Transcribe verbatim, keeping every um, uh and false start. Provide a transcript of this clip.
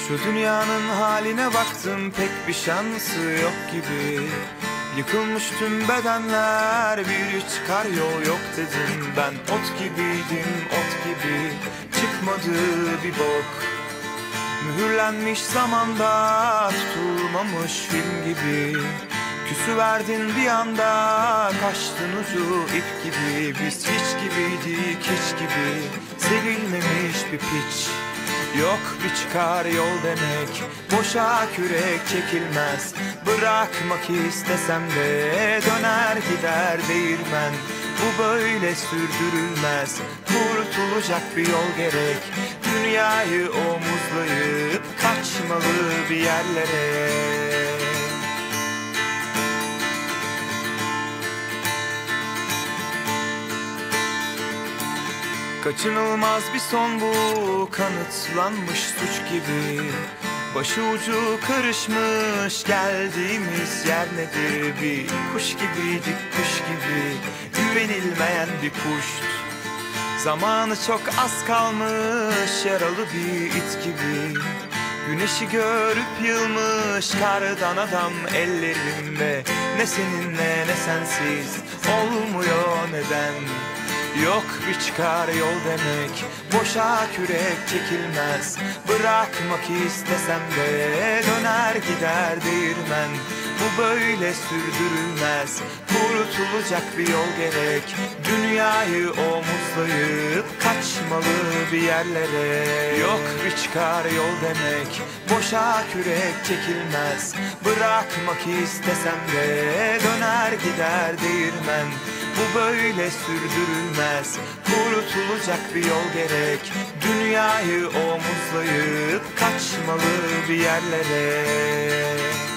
Şu dünyanın haline baktım, pek bir şansı yok gibi. Yıkılmış tüm bedenler, bir çıkar yol yok dedim. Ben ot gibiydim, ot gibi, çıkmadı bir bok. Mühürlenmiş zamanda, tutulmamış film gibi. Küsüverdin bir anda, kaçtın ucu ip gibi. Biz hiç gibiydik, hiç gibi, sevilmemiş bir piç. Yok bir çıkar yol demek, boşa kürek çekilmez. Bırakmak istesem de döner gider değirmen. Bu böyle sürdürülmez, kurtulacak bir yol gerek. Dünyayı omuzlayıp kaçmalı bir yerlere. Kaçınılmaz bir son bu, kanıtlanmış suç gibi. Başı ucu karışmış, geldiğimiz yer nedir? Bir kuş gibiydik, kuş gibi, güvenilmeyen bir kuşt. Zamanı çok az kalmış, yaralı bir it gibi. Güneşi görüp yılmış, kardan adam ellerimde. Ne seninle ne sensiz, olmuyor neden? Yok bir çıkar yol demek, boşa kürek çekilmez. Bırakmak istesem de döner gider değirmen. Bu böyle sürdürülmez, kurtulacak bir yol gerek. Dünyayı omuzlayıp kaçmalı bir yerlere. Yok bir çıkar yol demek, boşa kürek çekilmez. Bırakmak istesem de döner gider değirmen. Bu böyle sürdürülmez, kurtulacak bir yol gerek. Dünyayı omuzlayıp kaçmalı bir yerlere.